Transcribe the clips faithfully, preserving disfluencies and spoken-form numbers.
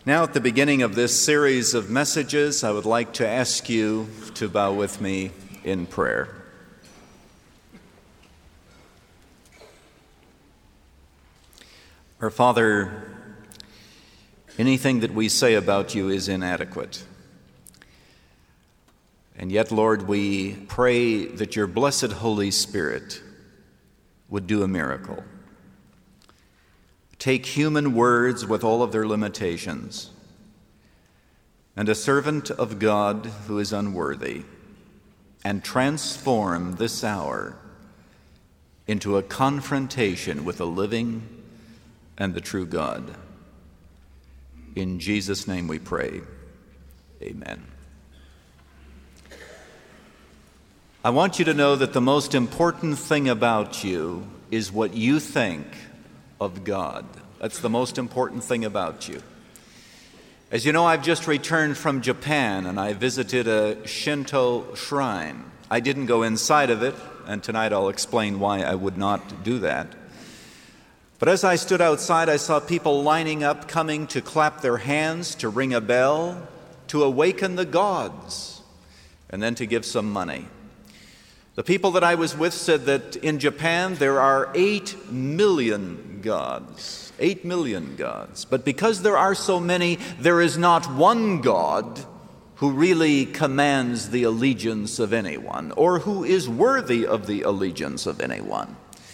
Now, at the beginning of this series of messages, I would like to ask you to bow with me in prayer. Our Father, anything that we say about you is inadequate. And yet, Lord, we pray that your blessed Holy Spirit would do a miracle. Take human words with all of their limitations, and a servant of God who is unworthy, and transform this hour into a confrontation with the living and the true God. In Jesus' name we pray. Amen. I want you to know that the most important thing about you is what you think of God. That's the most important thing about you. As you know, I've just returned from Japan and I visited a Shinto shrine. I didn't go inside of it, and tonight I'll explain why I would not do that. But as I stood outside, I saw people lining up, coming to clap their hands, to ring a bell, to awaken the gods, and then to give some money. The people that I was with said that in Japan there are eight million gods. Eight million gods. But because there are so many, there is not one God who really commands the allegiance of anyone, or who is worthy of the allegiance of anyone.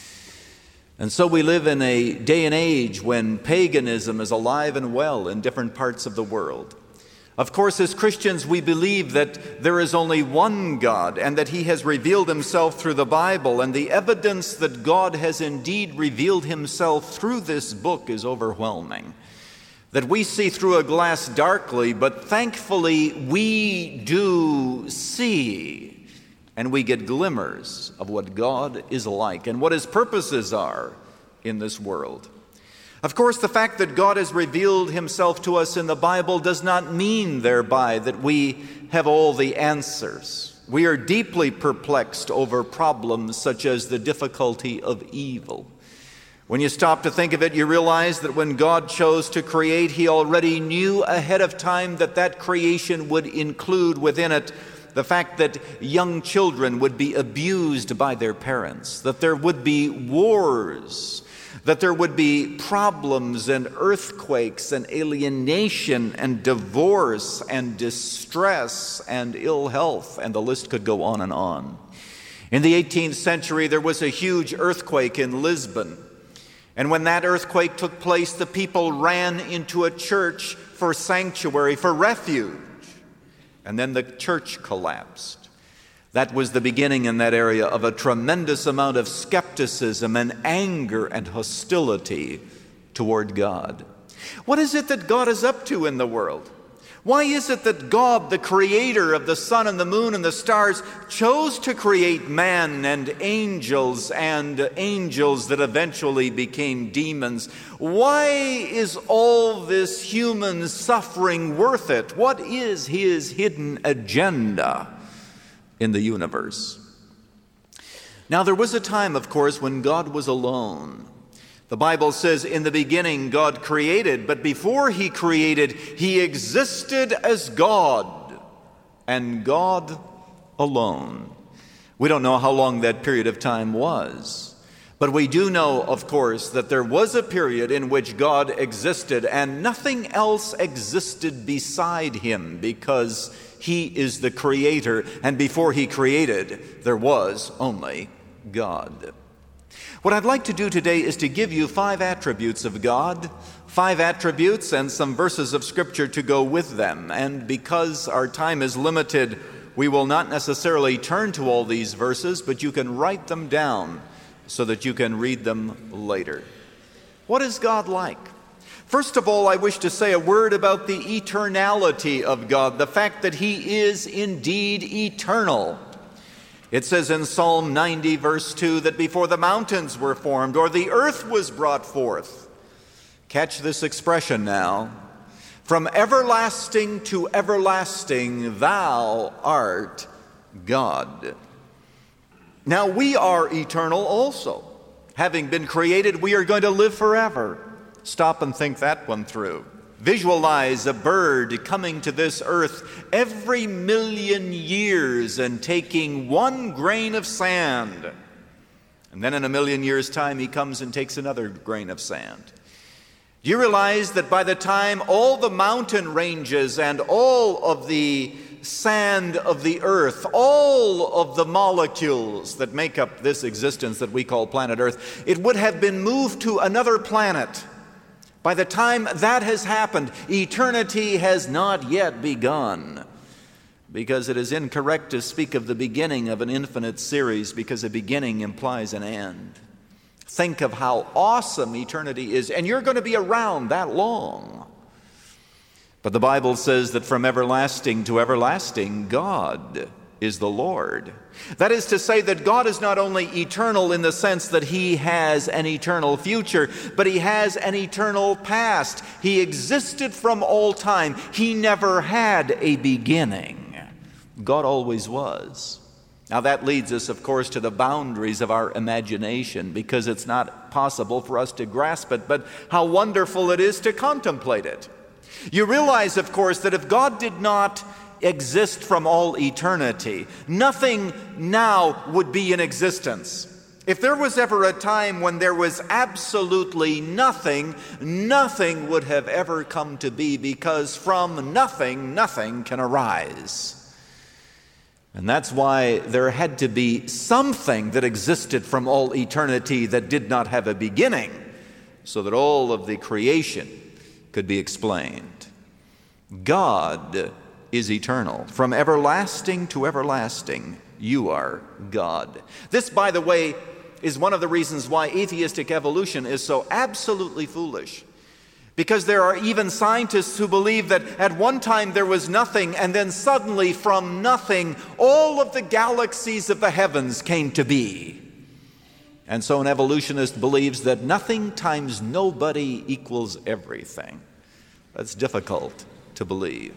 And so we live in a day and age when paganism is alive and well in different parts of the world. Of course, as Christians, we believe that there is only one God and that He has revealed Himself through the Bible, and the evidence that God has indeed revealed Himself through this book is overwhelming. That we see through a glass darkly, but thankfully we do see, and we get glimmers of what God is like and what His purposes are in this world. Of course, the fact that God has revealed Himself to us in the Bible does not mean thereby that we have all the answers. We are deeply perplexed over problems such as the difficulty of evil. When you stop to think of it, you realize that when God chose to create, He already knew ahead of time that that creation would include within it the fact that young children would be abused by their parents, that there would be wars, that there would be problems and earthquakes and alienation and divorce and distress and ill health, and the list could go on and on. In the eighteenth century, there was a huge earthquake in Lisbon. And when that earthquake took place, the people ran into a church for sanctuary, for refuge. And then the church collapsed. That was the beginning in that area of a tremendous amount of skepticism and anger and hostility toward God. What is it that God is up to in the world? Why is it that God, the creator of the sun and the moon and the stars, chose to create man and angels and angels that eventually became demons? Why is all this human suffering worth it? What is His hidden agenda in the universe? Now, there was a time, of course, when God was alone. The Bible says, in the beginning, God created, but before He created, He existed as God, and God alone. We don't know how long that period of time was, but we do know, of course, that there was a period in which God existed, and nothing else existed beside Him, because He is the creator, and before He created, there was only God. What I'd like to do today is to give you five attributes of God, five attributes and some verses of Scripture to go with them. And because our time is limited, we will not necessarily turn to all these verses, but you can write them down so that you can read them later. What is God like? First of all, I wish to say a word about the eternality of God, the fact that He is indeed eternal. It says in Psalm ninety, verse two, that before the mountains were formed or the earth was brought forth. Catch this expression now. From everlasting to everlasting, thou art God. Now we are eternal also. Having been created, we are going to live forever. Stop and think that one through. Visualize a bird coming to this earth every million years and taking one grain of sand. And then in a million years' time, he comes and takes another grain of sand. Do you realize that by the time all the mountain ranges and all of the sand of the earth, all of the molecules that make up this existence that we call planet Earth, it would have been moved to another planet? By the time that has happened, eternity has not yet begun, because it is incorrect to speak of the beginning of an infinite series, because a beginning implies an end. Think of how awesome eternity is, and you're going to be around that long. But the Bible says that from everlasting to everlasting, God is the Lord. That is to say that God is not only eternal in the sense that he has an eternal future, but he has an eternal past. He existed from all time. He never had a beginning. God always was. Now that leads us, of course, to the boundaries of our imagination, because it's not possible for us to grasp it, but how wonderful it is to contemplate it. You realize, of course, that if God did not exist from all eternity, nothing now would be in existence. If there was ever a time when there was absolutely nothing, nothing would have ever come to be, because from nothing, nothing can arise. And that's why there had to be something that existed from all eternity that did not have a beginning, so that all of the creation could be explained. God is eternal. From everlasting to everlasting, you are God. This, by the way, is one of the reasons why atheistic evolution is so absolutely foolish. Because there are even scientists who believe that at one time there was nothing, and then suddenly from nothing, all of the galaxies of the heavens came to be. And so an evolutionist believes that nothing times nobody equals everything. That's difficult to believe.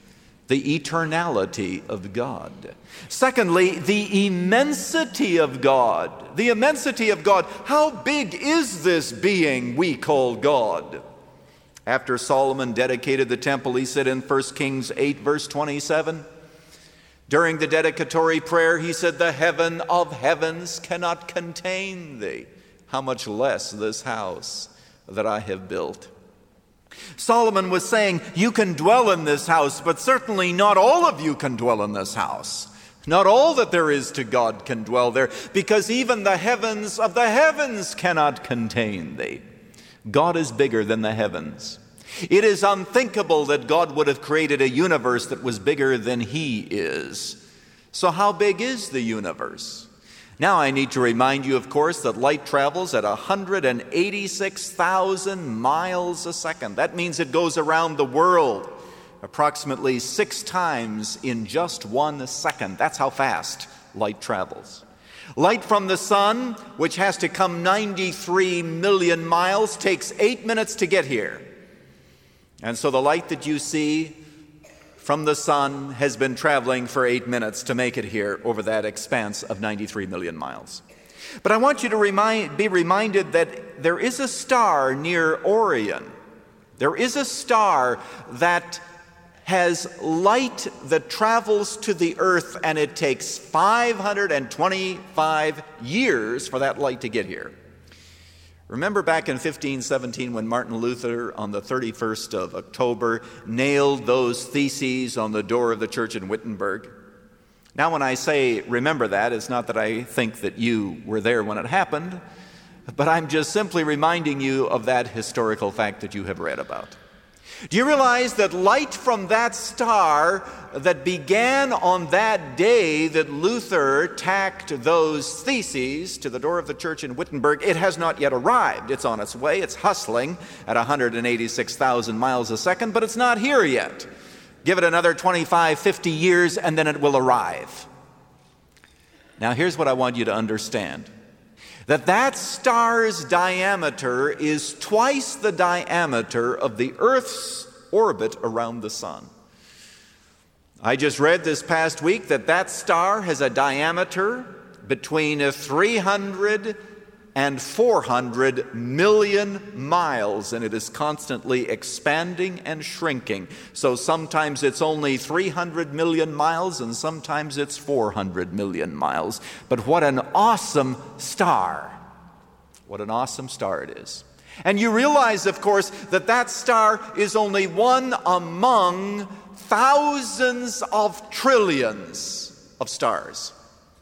The eternality of God. Secondly, the immensity of God. The immensity of God. How big is this being we call God? After Solomon dedicated the temple, he said in First Kings eight, verse twenty-seven, during the dedicatory prayer, he said, "The heaven of heavens cannot contain thee. How much less this house that I have built." Solomon was saying, you can dwell in this house, but certainly not all of you can dwell in this house. Not all that there is to God can dwell there, because even the heavens of the heavens cannot contain thee. God is bigger than the heavens. It is unthinkable that God would have created a universe that was bigger than he is. So how big is the universe? Now I need to remind you, of course, that light travels at one hundred eighty-six thousand miles a second. That means it goes around the world approximately six times in just one second. That's how fast light travels. Light from the sun, which has to come ninety-three million miles, takes eight minutes to get here. And so the light that you see from the sun has been traveling for eight minutes to make it here over that expanse of ninety-three million miles. But I want you to remind, be reminded that there is a star near Orion. There is a star that has light that travels to the earth, and it takes five hundred twenty-five years for that light to get here. Remember back in fifteen seventeen when Martin Luther, on the thirty-first of October, nailed those theses on the door of the church in Wittenberg? Now when I say remember that, it's not that I think that you were there when it happened, but I'm just simply reminding you of that historical fact that you have read about. Do you realize that light from that star that began on that day that Luther tacked those theses to the door of the church in Wittenberg, it has not yet arrived. It's on its way. It's hustling at one hundred eighty-six thousand miles a second, but it's not here yet. Give it another twenty-five, fifty years, and then it will arrive. Now, here's what I want you to understand. That that star's diameter is twice the diameter of the Earth's orbit around the sun. I just read this past week that that star has a diameter between three hundred four hundred million miles, and it is constantly expanding and shrinking. So sometimes it's only three hundred million miles, and sometimes it's four hundred million miles. But what an awesome star! What an awesome star it is. And you realize, of course, that that star is only one among thousands of trillions of stars.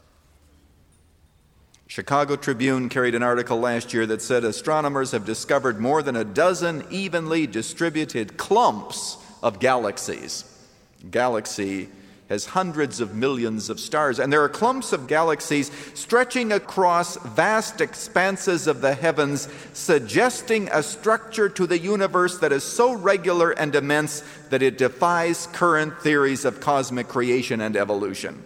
Chicago Tribune carried an article last year that said astronomers have discovered more than a dozen evenly distributed clumps of galaxies. Galaxy has hundreds of millions of stars, and there are clumps of galaxies stretching across vast expanses of the heavens, suggesting a structure to the universe that is so regular and immense that it defies current theories of cosmic creation and evolution.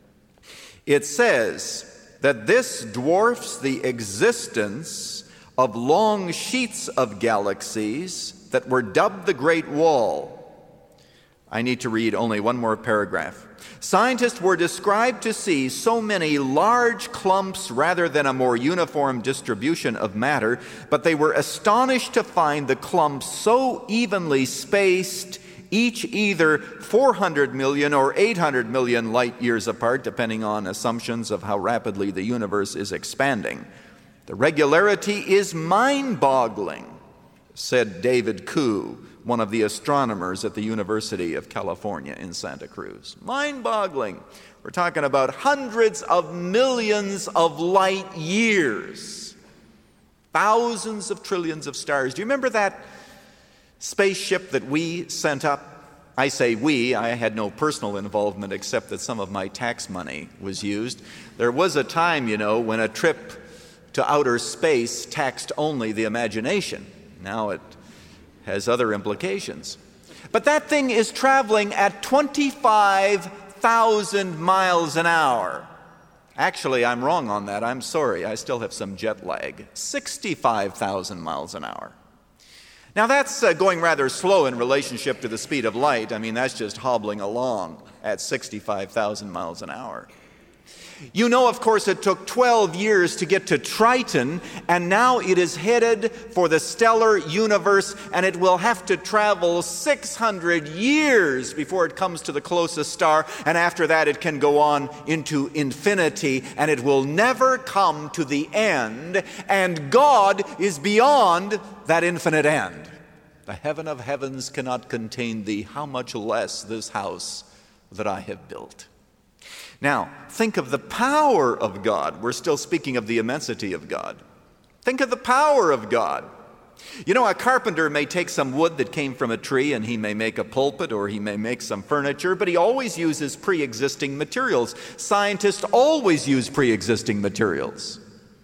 It says that this dwarfs the existence of long sheets of galaxies that were dubbed the Great Wall. I need to read only one more paragraph. Scientists were described to see so many large clumps rather than a more uniform distribution of matter, but they were astonished to find the clumps so evenly spaced, each either four hundred million or eight hundred million light years apart, depending on assumptions of how rapidly the universe is expanding. The regularity is mind-boggling, said David Koo, one of the astronomers at the University of California in Santa Cruz. Mind-boggling. We're talking about hundreds of millions of light years. Thousands of trillions of stars. Do you remember that spaceship that we sent up? I say we, I had no personal involvement except that some of my tax money was used. There was a time, you know, when a trip to outer space taxed only the imagination. Now it has other implications. But that thing is traveling at twenty-five thousand miles an hour. Actually, I'm wrong on that. I'm sorry. I still have some jet lag. sixty-five thousand miles an hour. Now that's uh, going rather slow in relationship to the speed of light. I mean, that's just hobbling along at sixty-five thousand miles an hour. You know, of course, it took twelve years to get to Triton, and now it is headed for the stellar universe, and it will have to travel six hundred years before it comes to the closest star, and after that it can go on into infinity, and it will never come to the end, and God is beyond that infinite end. The heaven of heavens cannot contain thee, how much less this house that I have built. Now, think of the power of God. We're still speaking of the immensity of God. Think of the power of God. You know, a carpenter may take some wood that came from a tree and he may make a pulpit or he may make some furniture, but he always uses pre-existing materials. Scientists always use pre-existing materials.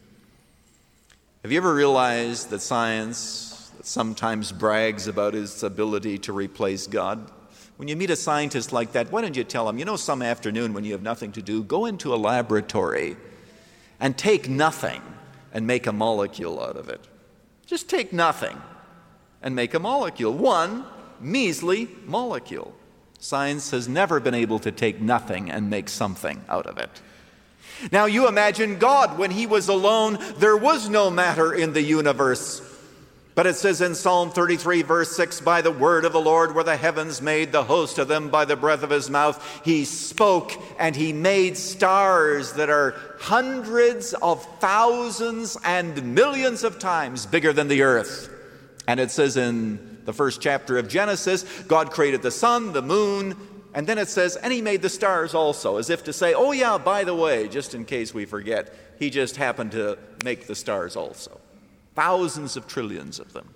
Have you ever realized that science sometimes brags about its ability to replace God? When you meet a scientist like that, why don't you tell him, you know, some afternoon when you have nothing to do, go into a laboratory and take nothing and make a molecule out of it. Just take nothing and make a molecule. One measly molecule. Science has never been able to take nothing and make something out of it. Now you imagine God, when he was alone, there was no matter in the universe. But it says in Psalm thirty-three, verse six, by the word of the Lord were the heavens made, the host of them by the breath of his mouth. He spoke and he made stars that are hundreds of thousands and millions of times bigger than the earth. And it says in the first chapter of Genesis, God created the sun, the moon, and then it says, and he made the stars also, as if to say, oh yeah, by the way, just in case we forget, he just happened to make the stars also. Thousands of trillions of them.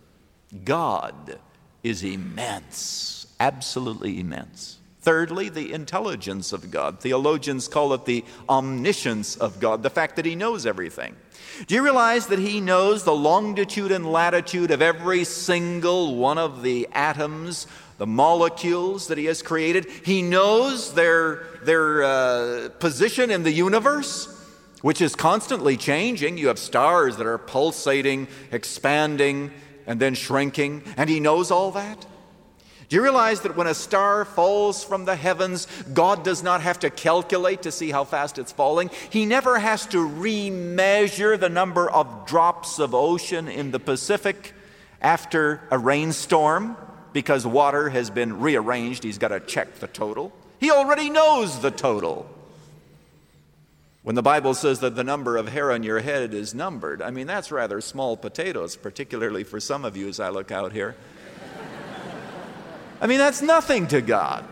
God is immense, absolutely immense. Thirdly, the intelligence of God. Theologians call it the omniscience of God, the fact that he knows everything. Do you realize that he knows the longitude and latitude of every single one of the atoms, the molecules that he has created? He knows their, their uh, position in the universe, which is constantly changing. You have stars that are pulsating, expanding, and then shrinking, and he knows all that. Do you realize that when a star falls from the heavens, God does not have to calculate to see how fast it's falling? He never has to remeasure the number of drops of ocean in the Pacific after a rainstorm because water has been rearranged. He's got to check the total. He already knows the total. When the Bible says that the number of hair on your head is numbered, I mean, that's rather small potatoes, particularly for some of you as I look out here. I mean, that's nothing to God.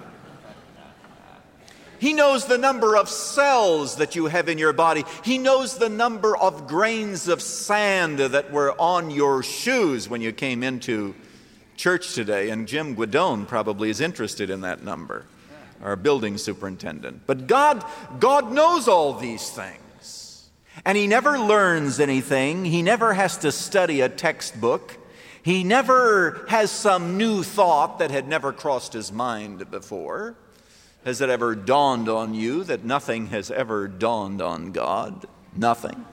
He knows the number of cells that you have in your body. He knows the number of grains of sand that were on your shoes when you came into church today. And Jim Guidone probably is interested in that number, our building superintendent. But God, God knows all these things. And He never learns anything. He never has to study a textbook. He never has some new thought that had never crossed His mind before. Has it ever dawned on you that nothing has ever dawned on God? Nothing.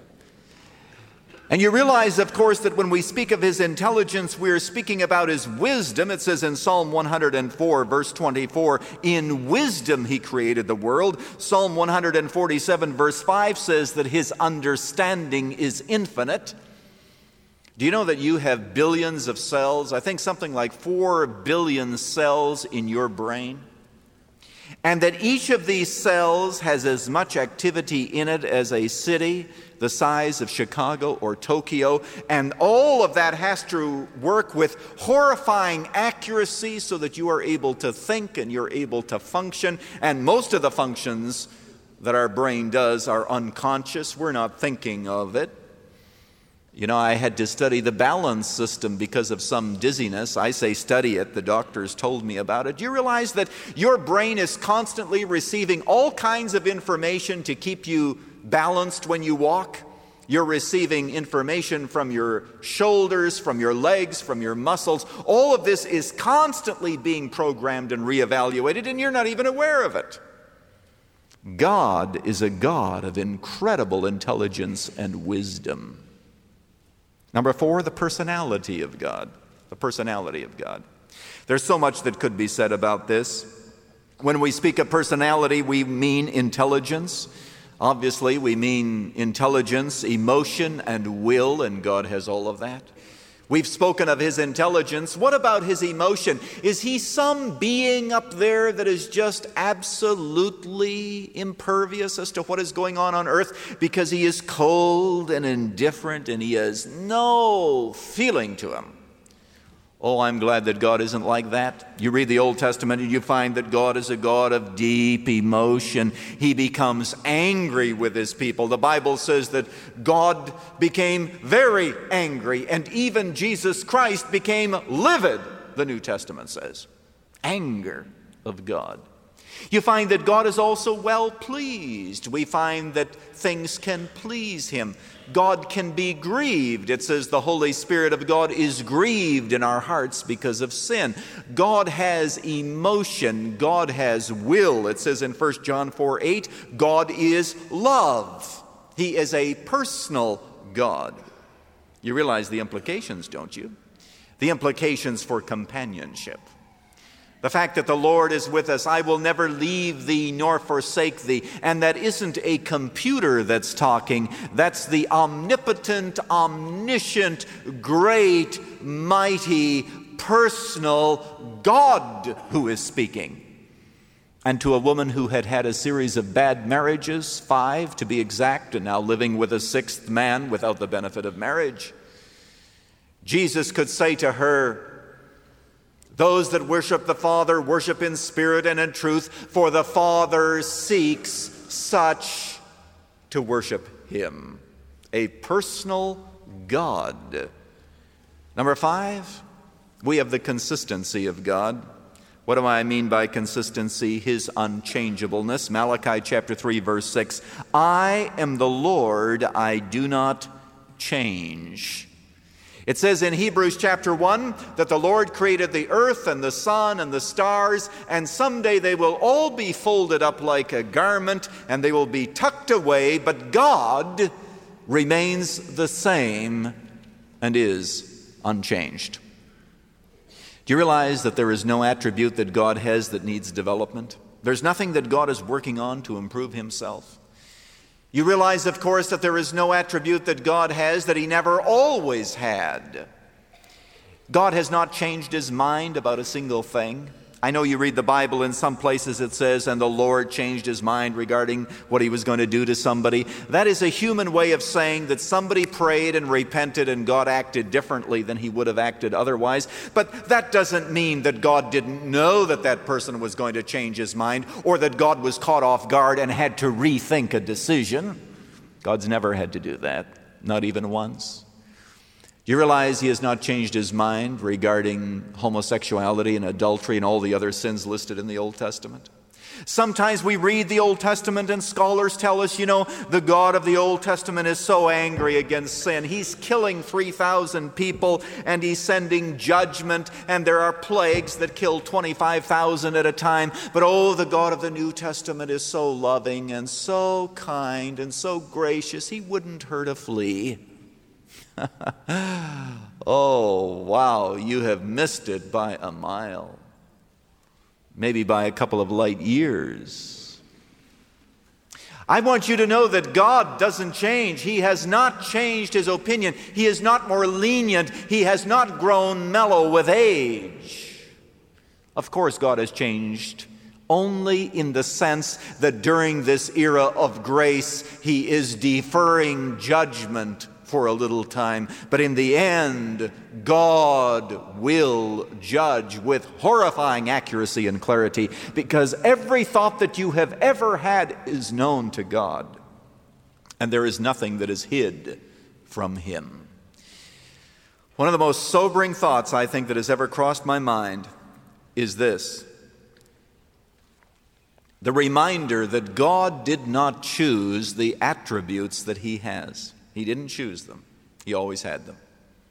And you realize, of course, that when we speak of His intelligence, we're speaking about His wisdom. It says in Psalm one hundred four, verse twenty-four, in wisdom He created the world. Psalm one hundred forty-seven, verse five says that His understanding is infinite. Do you know that you have billions of cells? I think something like four billion cells in your brain. And that each of these cells has as much activity in it as a city the size of Chicago or Tokyo. And all of that has to work with horrifying accuracy so that you are able to think and you're able to function. And most of the functions that our brain does are unconscious. We're not thinking of it. You know, I had to study the balance system because of some dizziness. I say study it. The doctors told me about it. Do you realize that your brain is constantly receiving all kinds of information to keep you balanced when you walk? You're receiving information from your shoulders, from your legs, from your muscles. All of this is constantly being programmed and reevaluated, and you're not even aware of it. God is a God of incredible intelligence and wisdom. Number four, the personality of God. The personality of God. There's so much that could be said about this. When we speak of personality, we mean intelligence. Obviously, we mean intelligence, emotion, and will, and God has all of that. We've spoken of His intelligence. What about His emotion? Is He some being up there that is just absolutely impervious as to what is going on on earth because He is cold and indifferent and He has no feeling to Him? Oh, I'm glad that God isn't like that. You read the Old Testament and you find that God is a God of deep emotion. He becomes angry with His people. The Bible says that God became very angry, and even Jesus Christ became livid, the New Testament says. Anger of God. You find that God is also well pleased. We find that things can please Him. God can be grieved. It says the Holy Spirit of God is grieved in our hearts because of sin. God has emotion. God has will. It says in First John four eight, God is love. He is a personal God. You realize the implications, don't you? The implications for companionship. The fact that the Lord is with us, I will never leave thee nor forsake thee. And that isn't a computer that's talking. That's the omnipotent, omniscient, great, mighty, personal God who is speaking. And to a woman who had had a series of bad marriages, five to be exact, and now living with a sixth man without the benefit of marriage, Jesus could say to her, those that worship the Father worship in spirit and in truth, for the Father seeks such to worship Him. A personal God. Number five, we have the consistency of God. What do I mean by consistency? His unchangeableness. Malachi chapter three, verse six. I am the Lord, I do not change. It says in Hebrews chapter one that the Lord created the earth and the sun and the stars, and someday they will all be folded up like a garment and they will be tucked away, but God remains the same and is unchanged. Do Do you realize that there is no attribute that God has that needs development? There's nothing that God is working on to improve himself. You realize, of course, that there is no attribute that God has that he never always had. God has not changed his mind about a single thing. I know you read the Bible, in some places it says, and the Lord changed his mind regarding what he was going to do to somebody. That is a human way of saying that somebody prayed and repented and God acted differently than he would have acted otherwise. But that doesn't mean that God didn't know that that person was going to change his mind, or that God was caught off guard and had to rethink a decision. God's never had to do that, not even once. Do you realize he has not changed his mind regarding homosexuality and adultery and all the other sins listed in the Old Testament? Sometimes we read the Old Testament and scholars tell us, you know, the God of the Old Testament is so angry against sin. He's killing three thousand people and he's sending judgment, and there are plagues that kill twenty-five thousand at a time. But oh, the God of the New Testament is so loving and so kind and so gracious, he wouldn't hurt a flea. Oh, wow, you have missed it by a mile. Maybe by a couple of light years. I want you to know that God doesn't change. He has not changed his opinion. He is not more lenient. He has not grown mellow with age. Of course, God has changed only in the sense that during this era of grace, he is deferring judgment for a little time. But in the end, God will judge with horrifying accuracy and clarity, because every thought that you have ever had is known to God, and there is nothing that is hid from him. One of the most sobering thoughts I think that has ever crossed my mind is this: the reminder that God did not choose the attributes that he has. He didn't choose them. He always had them.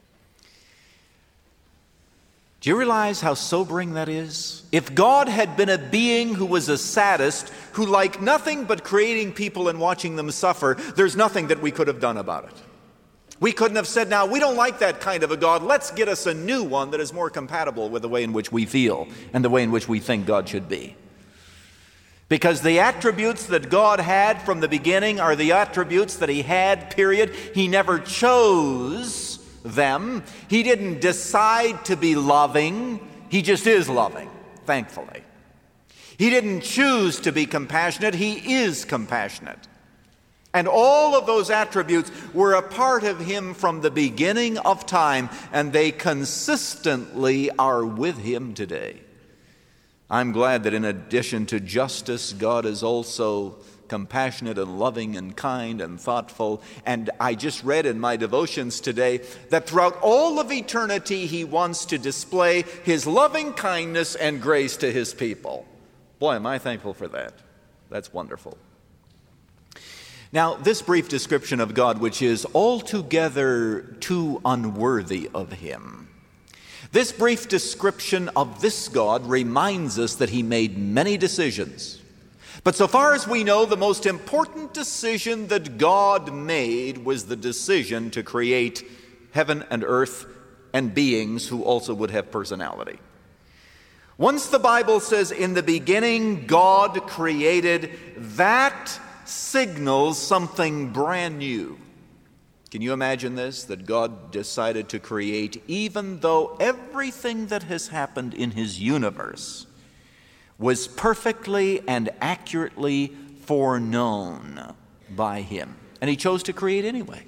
Do you realize how sobering that is? If God had been a being who was a sadist, who liked nothing but creating people and watching them suffer, there's nothing that we could have done about it. We couldn't have said, now, we don't like that kind of a God. Let's get us a new one that is more compatible with the way in which we feel and the way in which we think God should be. Because the attributes that God had from the beginning are the attributes that he had, period. He never chose them. He didn't decide to be loving. He just is loving, thankfully. He didn't choose to be compassionate. He is compassionate. And all of those attributes were a part of him from the beginning of time, and they consistently are with him today. I'm glad that in addition to justice, God is also compassionate and loving and kind and thoughtful. And I just read in my devotions today that throughout all of eternity, he wants to display his loving kindness and grace to his people. Boy, am I thankful for that. That's wonderful. Now, this brief description of God, which is altogether too unworthy of him, this brief description of this God reminds us that he made many decisions. But so far as we know, the most important decision that God made was the decision to create heaven and earth and beings who also would have personality. Once the Bible says, in the beginning God created, that signals something brand new. Can you imagine this? That God decided to create, even though everything that has happened in his universe was perfectly and accurately foreknown by him. And he chose to create anyway.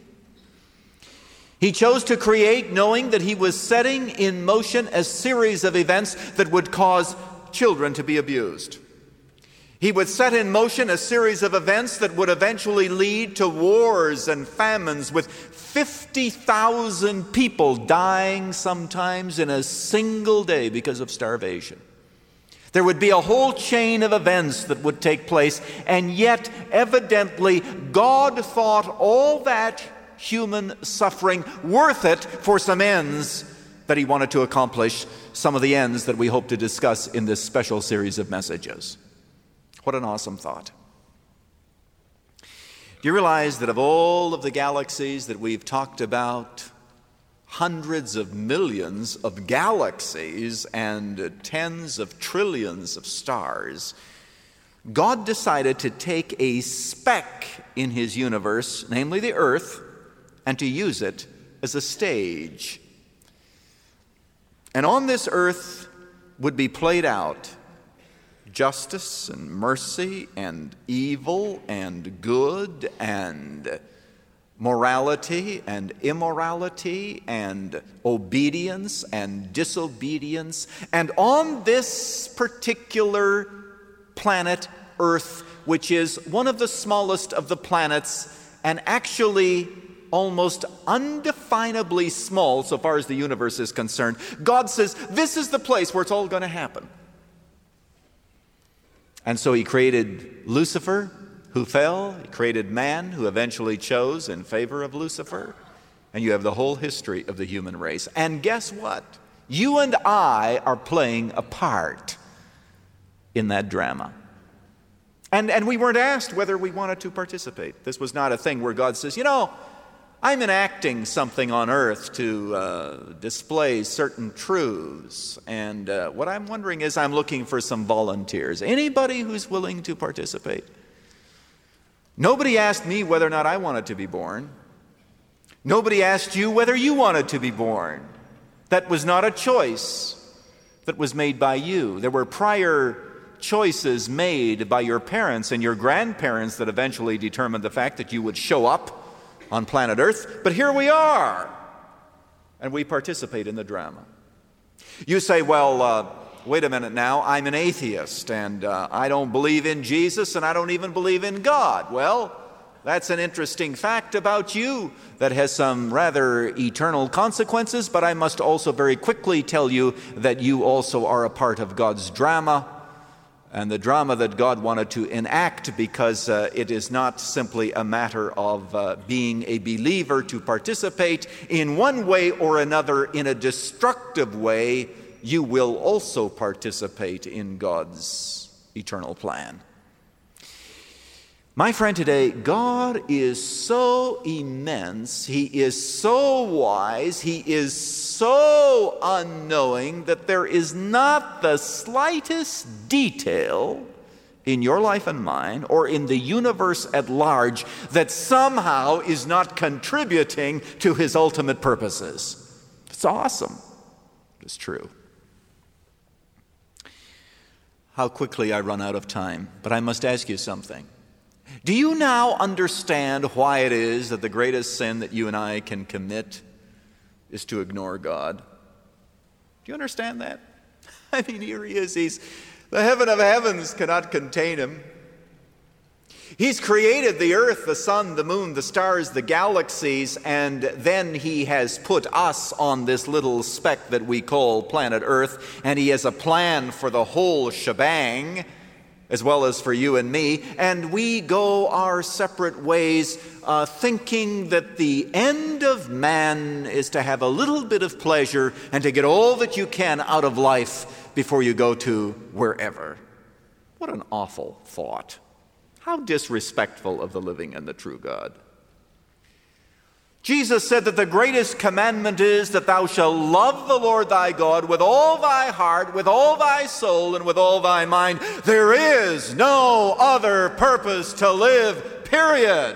He chose to create knowing that he was setting in motion a series of events that would cause children to be abused. He would set in motion a series of events that would eventually lead to wars and famines, with fifty thousand people dying sometimes in a single day because of starvation. There would be a whole chain of events that would take place, and yet evidently God thought all that human suffering worth it for some ends that he wanted to accomplish, some of the ends that we hope to discuss in this special series of messages. What an awesome thought. Do you realize that of all of the galaxies that we've talked about, hundreds of millions of galaxies and tens of trillions of stars, God decided to take a speck in his universe, namely the earth, and to use it as a stage. And on this earth would be played out justice and mercy and evil and good and morality and immorality and obedience and disobedience. And on this particular planet Earth, which is one of the smallest of the planets and actually almost undefinably small so far as the universe is concerned, God says this is the place where it's all going to happen. And so he created Lucifer, who fell. He created man, who eventually chose in favor of Lucifer. And you have the whole history of the human race. And guess what? You and I are playing a part in that drama. And, and we weren't asked whether we wanted to participate. This was not a thing where God says, you know, I'm enacting something on earth to uh, display certain truths. And uh, what I'm wondering is I'm looking for some volunteers. Anybody who's willing to participate? Nobody asked me whether or not I wanted to be born. Nobody asked you whether you wanted to be born. That was not a choice that was made by you. There were prior choices made by your parents and your grandparents that eventually determined the fact that you would show up on planet Earth. But here we are, and we participate in the drama. You say, well, uh, wait a minute now, I'm an atheist, and uh, I don't believe in Jesus, and I don't even believe in God. Well, that's an interesting fact about you that has some rather eternal consequences, but I must also very quickly tell you that you also are a part of God's drama, and the drama that God wanted to enact, because uh, it is not simply a matter of uh, being a believer to participate in one way or another in a destructive way. You will also participate in God's eternal plan. My friend, today, God is so immense, He is so wise, He is so unknowing that there is not the slightest detail in your life and mine, or in the universe at large, that somehow is not contributing to His ultimate purposes. It's awesome. It's true. How quickly I run out of time, but I must ask you something. Do you now understand why it is that the greatest sin that you and I can commit is to ignore God? Do you understand that? I mean, here He is. He's the heaven of heavens cannot contain Him. He's created the earth, the sun, the moon, the stars, the galaxies, and then He has put us on this little speck that we call planet Earth, and He has a plan for the whole shebang, as well as for you and me, and we go our separate ways, uh, thinking that the end of man is to have a little bit of pleasure and to get all that you can out of life before you go to wherever. What an awful thought. How disrespectful of the living and the true God. Jesus said that the greatest commandment is that thou shalt love the Lord thy God with all thy heart, with all thy soul, and with all thy mind. There is no other purpose to live, period.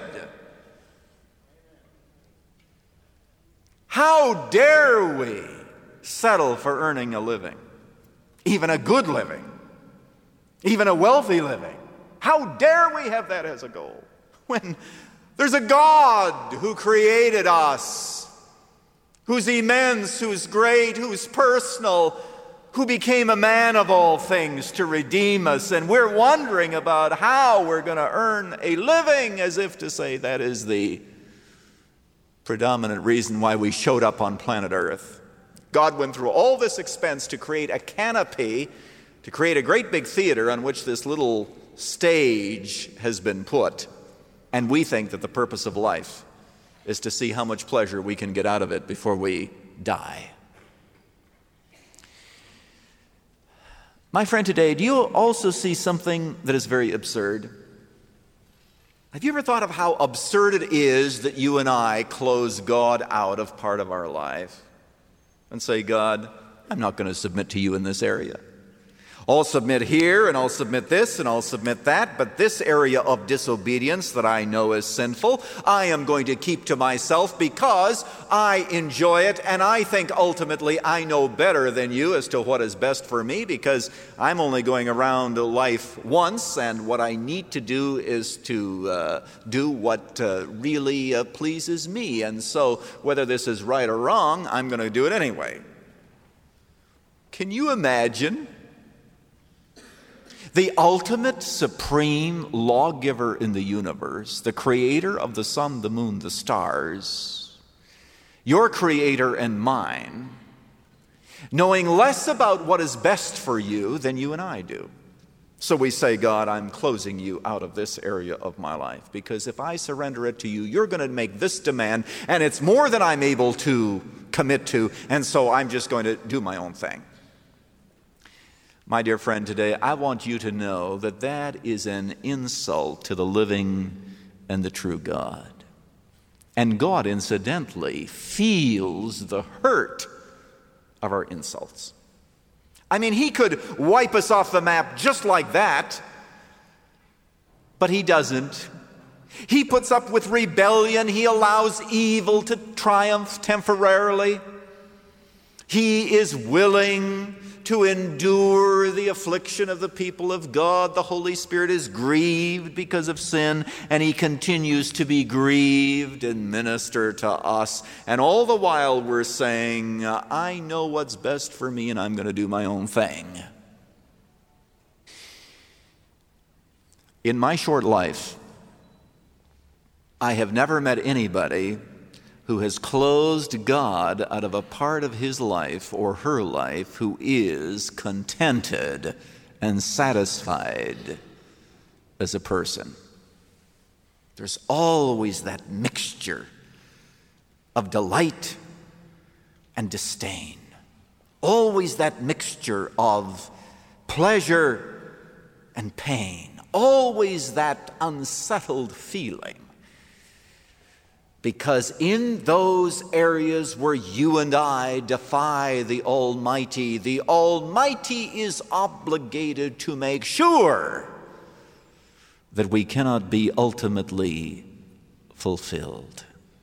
How dare we settle for earning a living, even a good living, even a wealthy living? How dare we have that as a goal when there's a God who created us, who's immense, who's great, who's personal, who became a man of all things to redeem us, and we're wondering about how we're going to earn a living, as if to say that is the predominant reason why we showed up on planet Earth. God went through all this expense to create a canopy, to create a great big theater on which this little stage has been put. And we think that the purpose of life is to see how much pleasure we can get out of it before we die. My friend, today, do you also see something that is very absurd? Have you ever thought of how absurd it is that you and I close God out of part of our life and say, God, I'm not going to submit to you in this area. I'll submit here, and I'll submit this, and I'll submit that, but this area of disobedience that I know is sinful, I am going to keep to myself because I enjoy it, and I think ultimately I know better than you as to what is best for me, because I'm only going around life once, and what I need to do is to uh, do what uh, really uh, pleases me, and so whether this is right or wrong, I'm going to do it anyway. Can you imagine the ultimate supreme lawgiver in the universe, the creator of the sun, the moon, the stars, your creator and mine, knowing less about what is best for you than you and I do? So we say, God, I'm closing you out of this area of my life, because if I surrender it to you, you're going to make this demand, and it's more than I'm able to commit to, and so I'm just going to do my own thing. My dear friend, today I want you to know that that is an insult to the living and the true God. And God, incidentally, feels the hurt of our insults. I mean, he could wipe us off the map just like that, but he doesn't. He puts up with rebellion. He allows evil to triumph temporarily. He is willing to endure the affliction of the people of God. The Holy Spirit is grieved because of sin, and he continues to be grieved and minister to us. And all the while we're saying, I know what's best for me, and I'm going to do my own thing. In my short life, I have never met anybody who has closed God out of a part of his life or her life who is contented and satisfied as a person. There's always that mixture of delight and disdain. Always that mixture of pleasure and pain. Always that unsettled feeling. Because in those areas where you and I defy the Almighty, the Almighty is obligated to make sure that we cannot be ultimately fulfilled.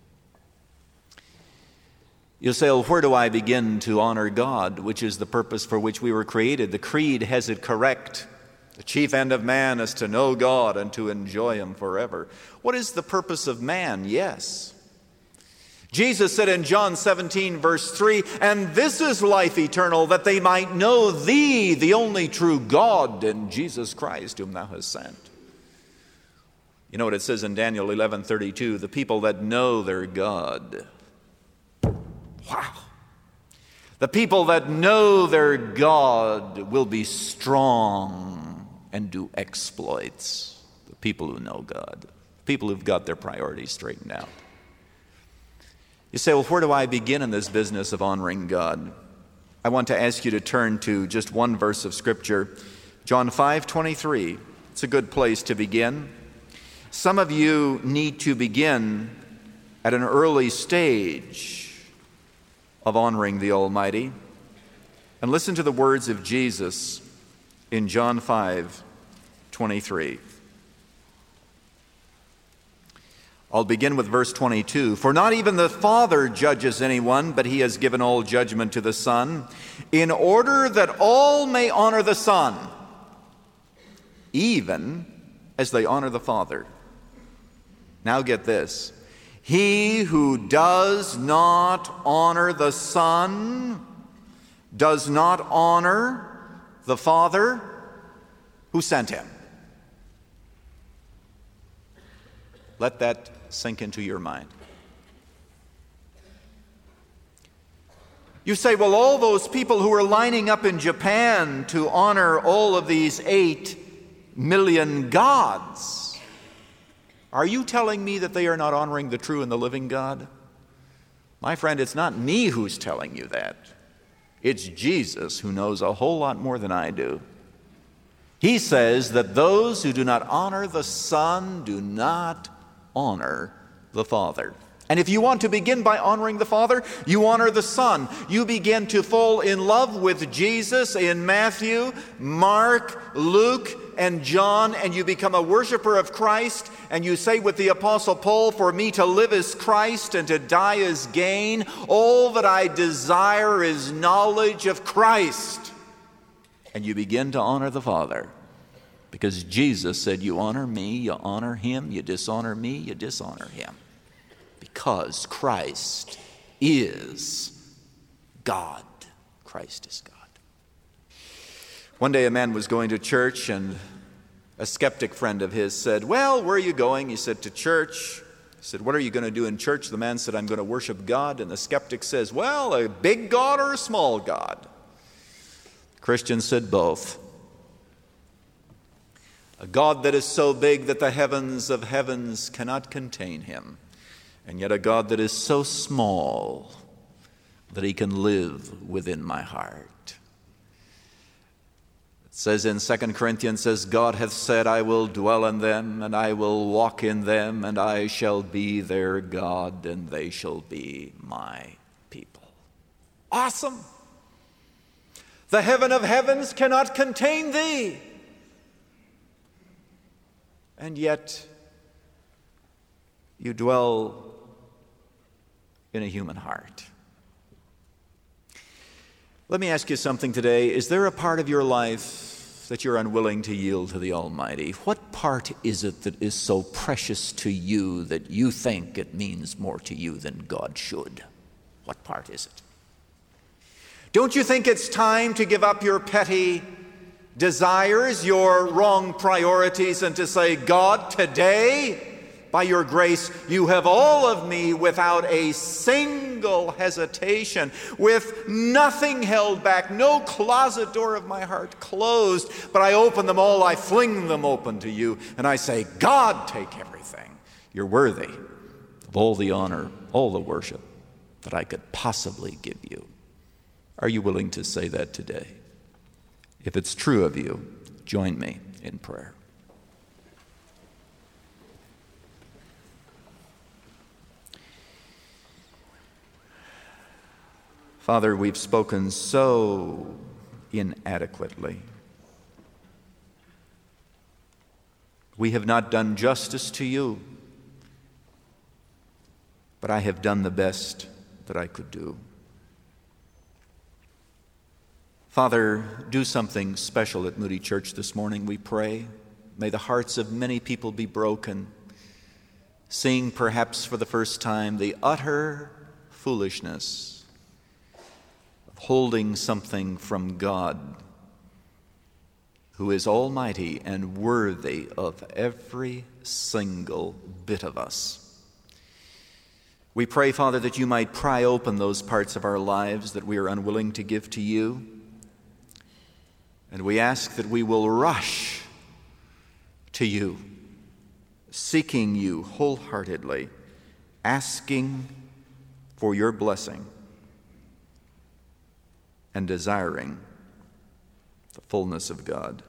You'll say, well, where do I begin to honor God, which is the purpose for which we were created? The Creed has it correct. The chief end of man is to know God and to enjoy him forever. What is the purpose of man? Yes. Jesus said in John seventeen, verse three, and this is life eternal, that they might know thee, the only true God, and Jesus Christ, whom thou hast sent. You know what it says in Daniel eleven thirty-two, the people that know their God. Wow. The people that know their God will be strong and do exploits. The people who know God. People who've got their priorities straightened out. You say, well, where do I begin in this business of honoring God? I want to ask you to turn to just one verse of Scripture, John five twenty-three. It's a good place to begin. Some of you need to begin at an early stage of honoring the Almighty. And listen to the words of Jesus in John five twenty-three. I'll begin with verse twenty-two. For not even the Father judges anyone, but he has given all judgment to the Son, in order that all may honor the Son, even as they honor the Father. Now get this. He who does not honor the Son does not honor the Father who sent him. Let that sink into your mind. You say, well, all those people who are lining up in Japan to honor all of these eight million gods, are you telling me that they are not honoring the true and the living God? My friend, it's not me who's telling you that. It's Jesus who knows a whole lot more than I do. He says that those who do not honor the Son do not honor the Father. And if you want to begin by honoring the Father, you honor the Son. You begin to fall in love with Jesus in Matthew, Mark, Luke, and John, and you become a worshiper of Christ, and you say with the Apostle Paul, "For me to live is Christ, and to die is gain. All that I desire is knowledge of Christ." And you begin to honor the Father, because Jesus said, you honor me, you honor him, you dishonor me, you dishonor him. Because Christ is God. Christ is God. One day a man was going to church, and a skeptic friend of his said, "Well, where are you going?" He said, "To church." He said, "What are you going to do in church?" The man said, "I'm going to worship God." And the skeptic says, "Well, a big God or a small God?" The Christian said, "Both. A God that is so big that the heavens of heavens cannot contain him, and yet a God that is so small that he can live within my heart." It says in Second Corinthians, says, "God hath said, I will dwell in them, and I will walk in them, and I shall be their God, and they shall be my people." Awesome! The heaven of heavens cannot contain thee. And yet, you dwell in a human heart. Let me ask you something today. Is there a part of your life that you're unwilling to yield to the Almighty? What part is it that is so precious to you that you think it means more to you than God should? What part is it? Don't you think it's time to give up your petty desires, your wrong priorities, and to say, "God, today, by your grace, you have all of me without a single hesitation, with nothing held back, no closet door of my heart closed, but I open them all, I fling them open to you, and I say, God, take everything. You're worthy of all the honor, all the worship that I could possibly give you." Are you willing to say that today? If it's true of you, join me in prayer. Father, we've spoken so inadequately. We have not done justice to you, but I have done the best that I could do. Father, do something special at Moody Church this morning, we pray. May the hearts of many people be broken, seeing perhaps for the first time the utter foolishness of holding something from God, who is almighty and worthy of every single bit of us. We pray, Father, that you might pry open those parts of our lives that we are unwilling to give to you. And we ask that we will rush to you, seeking you wholeheartedly, asking for your blessing, and desiring the fullness of God.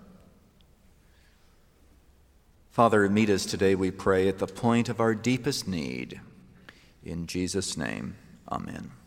Father, meet us today, we pray, at the point of our deepest need. In Jesus' name, amen.